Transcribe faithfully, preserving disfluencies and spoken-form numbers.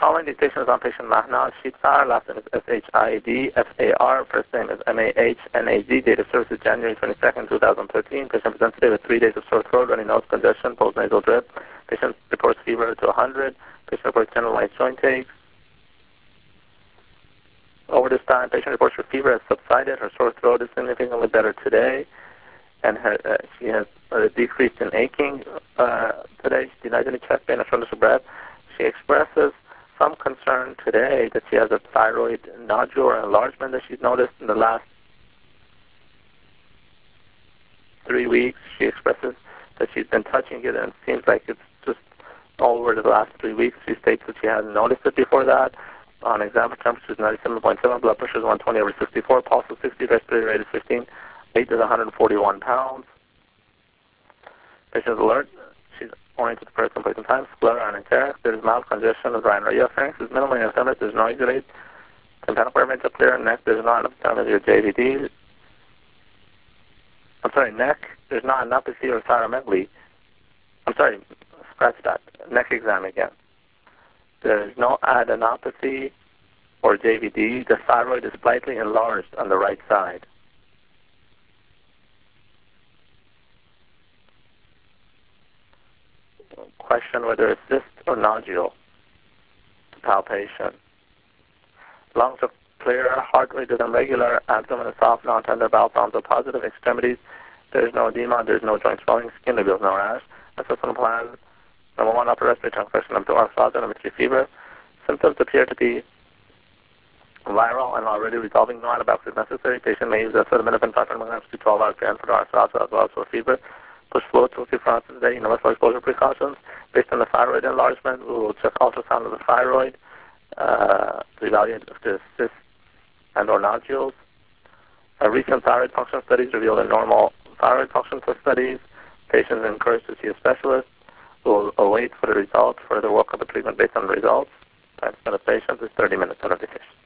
following these patients on patient Mahnaz Shithar, last name is S H I D F A R, first name is M A H N A Z, date of service is January twenty-second, two thousand thirteen. Patient presents today with three days of sore throat, runny nose, congestion, post-nasal drip. Patient reports fever to one hundred. Patient reports generalized joint aches. Over this time, patient reports her fever has subsided. Her sore throat is significantly better today, and her, uh, she has a decrease in aching uh, today. She denies any chest pain or shortness of breath. She expresses some concern today that she has a thyroid nodule or enlargement that she's noticed in the last three weeks. She expresses that she's been touching it and it seems like it's just all over the last three weeks. She states that she hadn't noticed it before that. On exam, temperature is ninety-seven point seven, blood pressure is one twenty over sixty-four, pulse is sixty, respiratory rate is fifteen, weight is one hundred forty-one pounds. Patient is alert. She's oriented to person, place, and time. Sclera and enteric. There is mild congestion of rhinorrhea. Pharynx is minimally inflamed. There's no exudate. Tympanic remains clear. Neck, there's not enough time as your J V D. I'm sorry, neck, there's not anopathy or thyromegaly. I'm sorry, scratch that. Neck exam again. There is no adenopathy or J V D. The thyroid is slightly enlarged on the right side. Question whether it's cyst or nodule. Palpation. Lungs are clear, heart rate is irregular, abdomen is soft, non-tender, bowel sounds are positive, extremities, there is no edema, there is no joint swelling, skin reveals no rash. Assessment plan. Number one, upper respiratory infection. Number two, arthralgia. Number three, fever. Symptoms appear to be viral and already resolving. No antibiotics is necessary. Patient may use acetaminophen five hundred milligrams to twelve hours for arthralgia as well as for fever. Push flow two to three times a day. Universal exposure precautions. Based on the thyroid enlargement, we will check ultrasound of the thyroid uh, to evaluate if there's cysts and or nodules. Uh, recent thyroid function studies reveal a normal thyroid function for studies. Patients are encouraged to see a specialist. We will await for the results. Further work on the treatment based on the results. Time spent with patients is thirty minutes on notification.